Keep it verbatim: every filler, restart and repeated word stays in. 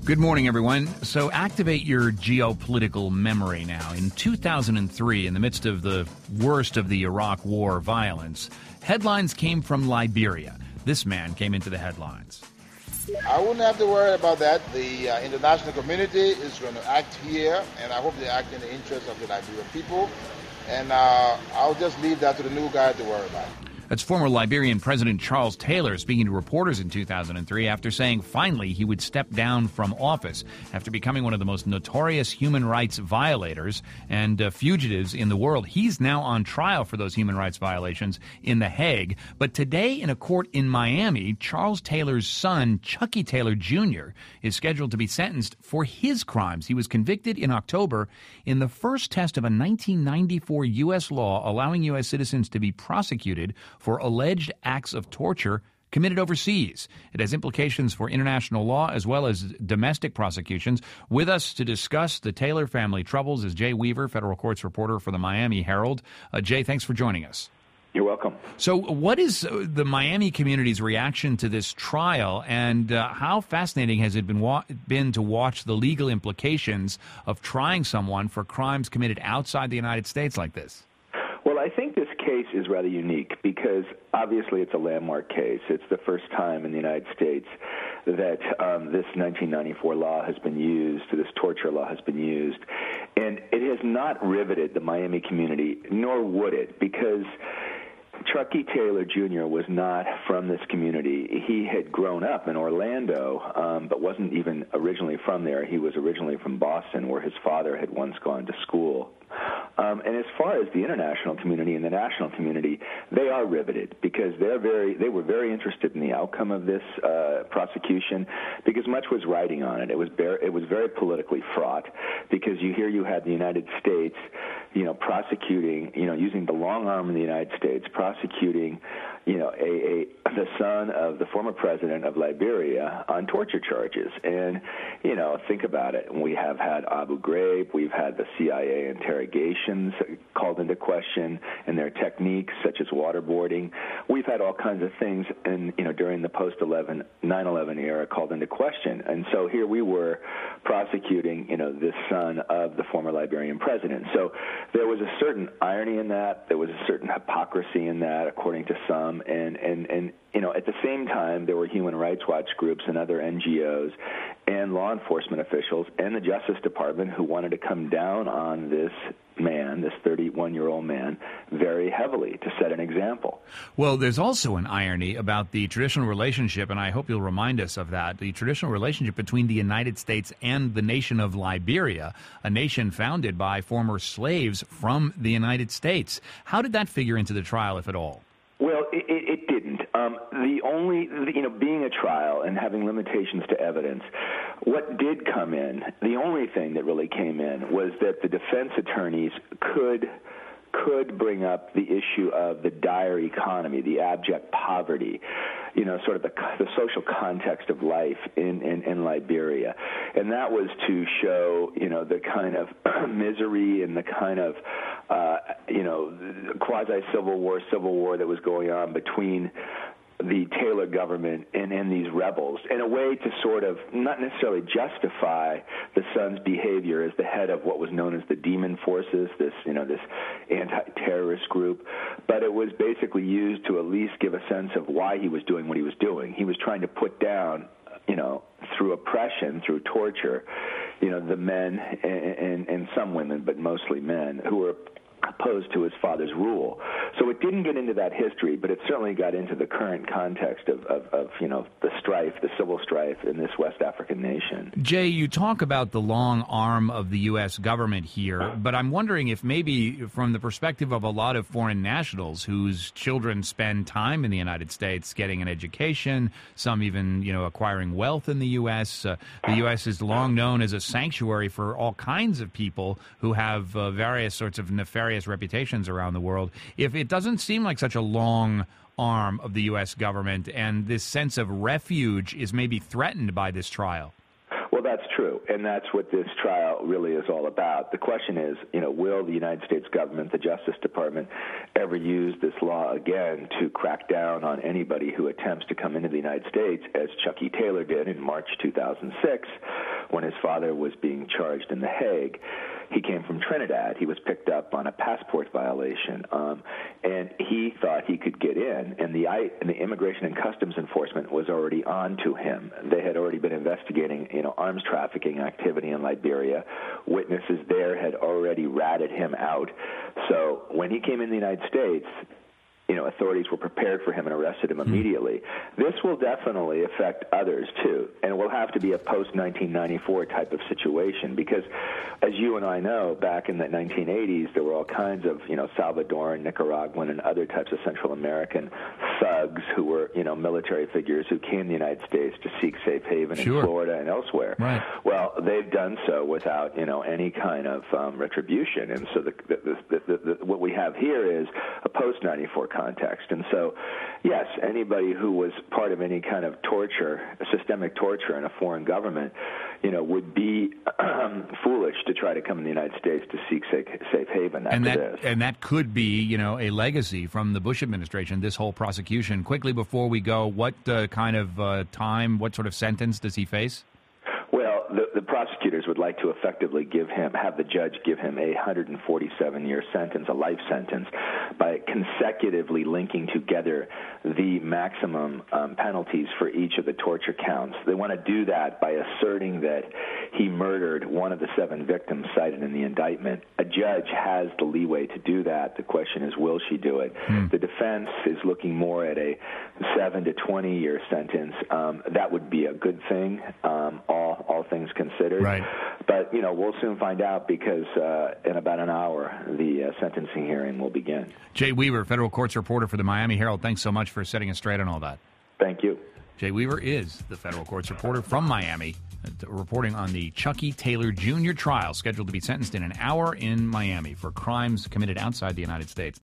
Good morning, everyone. So activate your geopolitical memory now. In two thousand three, in the midst of the worst of the Iraq War violence, headlines came from Liberia. This man came into the headlines. I wouldn't have to worry about that. The uh, international community is going to act here, and I hope they act in the interest of the Liberian people. And uh, I'll just leave that to the new guy to worry about. That's former Liberian President Charles Taylor speaking to reporters in two thousand three after saying finally he would step down from office after becoming one of the most notorious human rights violators and uh, fugitives in the world. He's now on trial for those human rights violations in The Hague. But today in a court in Miami, Charles Taylor's son, Chucky Taylor Junior, is scheduled to be sentenced for his crimes. He was convicted in October in the first test of a nineteen ninety-four U S law allowing U S citizens to be prosecuted for alleged acts of torture committed overseas. It has implications for international law as well as domestic prosecutions. With us to discuss the Taylor family troubles is Jay Weaver, federal courts reporter for the Miami Herald. Uh, Jay, thanks for joining us. You're welcome. So what is the Miami community's reaction to this trial, and uh, how fascinating has it been, wa- been to watch the legal implications of trying someone for crimes committed outside the United States like this? Well, I think this case is rather unique because obviously it's a landmark case. It's the first time in the United States that um, this nineteen ninety-four law has been used, this torture law has been used, and it has not riveted the Miami community, nor would it, because Chucky Taylor Junior was not from this community. He had grown up in Orlando, um, but wasn't even originally from there. He was originally from Boston, where his father had once gone to school. Um, and as far as the international community and the national community, they are riveted because they're very, they were very interested in the outcome of this uh, prosecution because much was riding on it. It was, bar- it was very politically fraught because you hear you had the United States, you know, prosecuting, you know, using the long arm of the United States, prosecuting, you know, a, a the son of the former president of Liberia on torture charges. And, you know, think about it. We have had Abu Ghraib. We've had the C I A interrogations called into question and their techniques, such as waterboarding. We've had all kinds of things, in, you know, during the post nine eleven era called into question. And so here we were prosecuting, you know, this son of the former Liberian president. So there was a certain irony in that. There was a certain hypocrisy in that, according to some. And, and, and you know, at the same time, there were Human Rights Watch groups and other N G Os and law enforcement officials and the Justice Department who wanted to come down on this man, this thirty-one-year-old man, very heavily to set an example. Well, there's also an irony about the traditional relationship, and I hope you'll remind us of that, the traditional relationship between the United States and the nation of Liberia, a nation founded by former slaves from the United States. How did that figure into the trial, if at all? Well, it, it didn't. Um, the only, you know, being a trial and having limitations to evidence, what did come in, the only thing that really came in was that the defense attorneys could could bring up the issue of the dire economy, the abject poverty, you know, sort of the, the social context of life in, in, in Liberia. And that was to show, you know, the kind of misery and the kind of, uh, you know, quasi-civil war, civil war that was going on between the Taylor government and, and these rebels in a way to sort of not necessarily justify the son's behavior as the head of what was known as the Demon Forces, this, you know, this anti-terrorist group, but it was basically used to at least give a sense of why he was doing what he was doing. He was trying to put down, you know, through oppression, through torture, you know, the men and, and, and some women, but mostly men, who were opposed to his father's rule. So it didn't get into that history, but it certainly got into the current context of, of, of, you know, the strife, the civil strife in this West African nation. Jay, you talk about the long arm of the U S government here, but I'm wondering if maybe from the perspective of a lot of foreign nationals whose children spend time in the United States getting an education, some even, you know, acquiring wealth in the U S, uh, the U S is long known as a sanctuary for all kinds of people who have uh, various sorts of nefarious reputations around the world. If it doesn't seem like such a long arm of the U S government and this sense of refuge is maybe threatened by this trial. Well, that's true, and that's what this trial really is all about. The question is, you know, will the United States government, the Justice Department, ever use this law again to crack down on anybody who attempts to come into the United States, as Chucky Taylor did in March two thousand six, when his father was being charged in The Hague. He came from Trinidad. He was picked up on a passport violation, um, and he thought he could get in, and the, I, and the Immigration and Customs Enforcement was already on to him. They had already been investigating, you know, arms trafficking activity in Liberia. Witnesses there had already ratted him out. So when he came in the United States, you know, authorities were prepared for him and arrested him immediately. Hmm. This will definitely affect others, too, and it will have to be a post nineteen ninety-four type of situation because, as you and I know, back in the nineteen eighties, there were all kinds of, you know, Salvadoran, Nicaraguan, and other types of Central American thugs who were, you know, military figures who came to the United States to seek safe haven sure. in Florida and elsewhere. Right. Well, they've done so without, you know, any kind of um, retribution, and so the, the, the, the, the, what we have here is a post ninety-four context. And so, yes, anybody who was part of any kind of torture, systemic torture in a foreign government, you know, would be um, foolish to try to come in the United States to seek safe, safe haven after and that, this. And that could be, you know, a legacy from the Bush administration, this whole prosecution. Quickly before we go, what uh, kind of uh, time, what sort of sentence does he face? Well, the, the prosecutors would like to effectively give him, have the judge give him a one hundred forty-seven year sentence, a life sentence, by consecutively linking together the maximum um, penalties for each of the torture counts. They want to do that by asserting that he murdered one of the seven victims cited in the indictment. A judge has the leeway to do that. The question is, will she do it? Hmm. The defense is looking more at a seven to twenty year sentence. Um, that would be a good thing, um, all, all things considered. Right. But, you know, we'll soon find out because uh, in about an hour, the uh, sentencing hearing will begin. Jay Weaver, federal courts reporter for the Miami Herald. Thanks so much for setting us straight on all that. Thank you. Jay Weaver is the federal courts reporter from Miami, uh, reporting on the Chucky Taylor Junior trial, scheduled to be sentenced in an hour in Miami for crimes committed outside the United States.